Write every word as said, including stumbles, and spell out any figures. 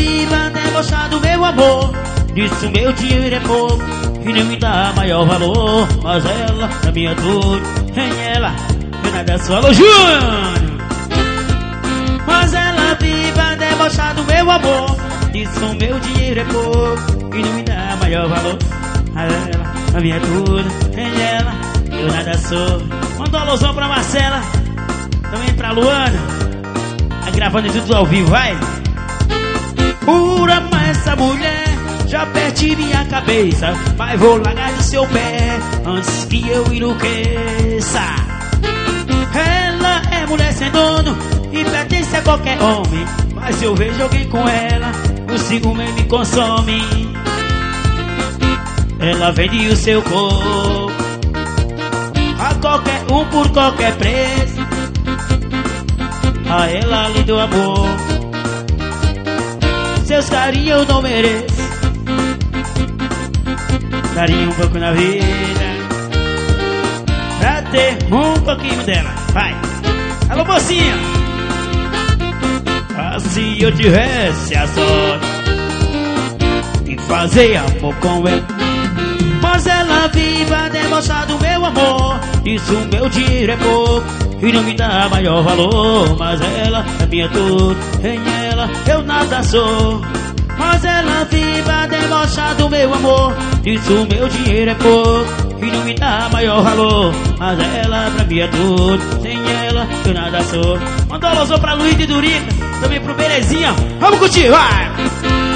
viva, debochar do meu amor. Disso meu dinheiro é pouco e não me dá maior valor. Mas ela é minha tudo, sem ela eu nada sou. Alô, Júnior! Mas ela viva, debochar do meu amor. Disso meu dinheiro é pouco e não me dá maior valor. Mas ela é minha tudo, sem ela eu nada sou. Manda um alôzão pra Marcela, também pra Luana. Tá gravando tudo ao vivo, vai. Por amar essa mulher já perdi minha cabeça, mas vou largar de seu pé antes que eu enlouqueça. Ela é mulher sem dono e pertence a qualquer homem, mas se eu vejo alguém com ela, o ciúme me consome. Ela vende o seu corpo a qualquer um por qualquer preço. A ela lhe dou amor, seus carinhos eu não mereço. Daria um pouco na vida pra ter um pouquinho dela. Vai! Alô, mocinha! Ah, se eu tivesse a sorte de fazer amor com ela, mas ela viva, debochar do meu amor. Isso meu dinheiro é pouco e não me dá maior valor. Mas ela é minha tudo, sem ela eu nada sou. Mas ela viva, debochar do meu amor. Isso meu dinheiro é pouco e não me dá maior valor. Mas ela pra mim é tudo, sem ela eu nada sou. Mandou alôzão pra Luiz de Durica, também pro Berezinha. Vamos curtir, vai!